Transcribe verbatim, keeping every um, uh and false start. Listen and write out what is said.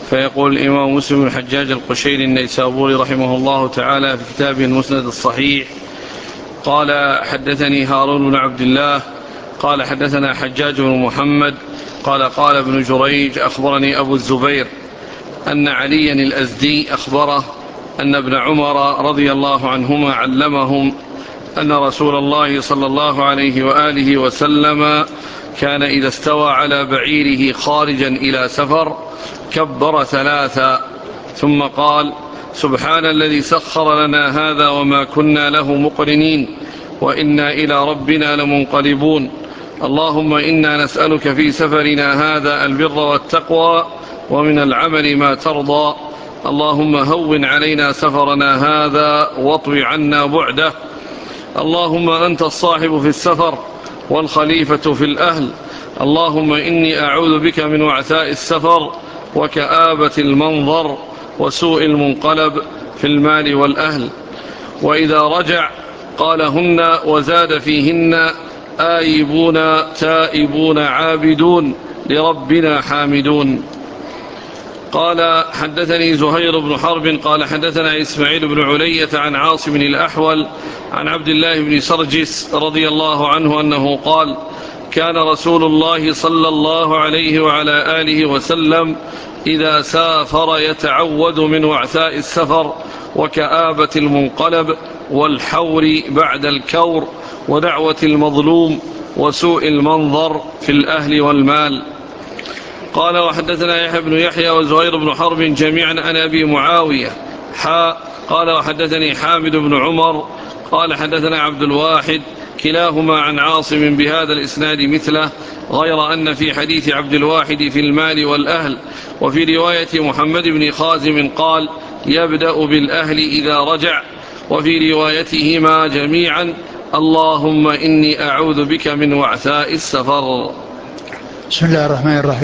فيقول الإمام مسلم الحجاج القشيري النيسابوري رحمه الله تعالى في كتابه المسند الصحيح: قال حدثني هارون بن عبد الله قال حدثنا حجاج بن محمد قال قال ابن جريج أخبرني أبو الزبير أن عليا الأزدي أخبره أن ابن عمر رضي الله عنهما علمهم أن رسول الله صلى الله عليه وآله وسلم كان إذا استوى على بعيره خارجا إلى سفر كبر ثلاثا ثم قال: سبحان الذي سخر لنا هذا وما كنا له مقرنين وإنا إلى ربنا لمنقلبون. اللهم إنا نسألك في سفرنا هذا البر والتقوى ومن العمل ما ترضى. اللهم هون علينا سفرنا هذا واطو عنا بعده. اللهم أنت الصاحب في السفر والخليفة في الأهل. اللهم إني أعوذ بك من وعثاء السفر وكآبة المنظر وسوء المنقلب في المال والأهل. وإذا رجع قالهن وزاد فيهن: آيبون تائبون عابدون لربنا حامدون. قال حدثني زهير بن حرب قال حدثنا إسماعيل بن علية عن عاصم الأحول عن عبد الله بن سرجس رضي الله عنه أنه قال: كان رسول الله صلى الله عليه وعلى آله وسلم إذا سافر يتعوذ من وعثاء السفر وكآبة المنقلب والحور بعد الكور ودعوة المظلوم وسوء المنظر في الأهل والمال. قال وحدثنا يحيى بن يحيى وزهير بن حرب جميعا عن أبي معاوية حاء قال وحدثني حامد بن عمر قال حدثنا عبد الواحد كلاهما عن عاصم بهذا الإسناد مثله، غير أن في حديث عبد الواحد في المال والأهل، وفي رواية محمد بن خازم قال: يبدأ بالأهل إذا رجع، وفي روايتهما جميعا: اللهم إني أعوذ بك من وعثاء السفر. بسم الله الرحمن الرحيم.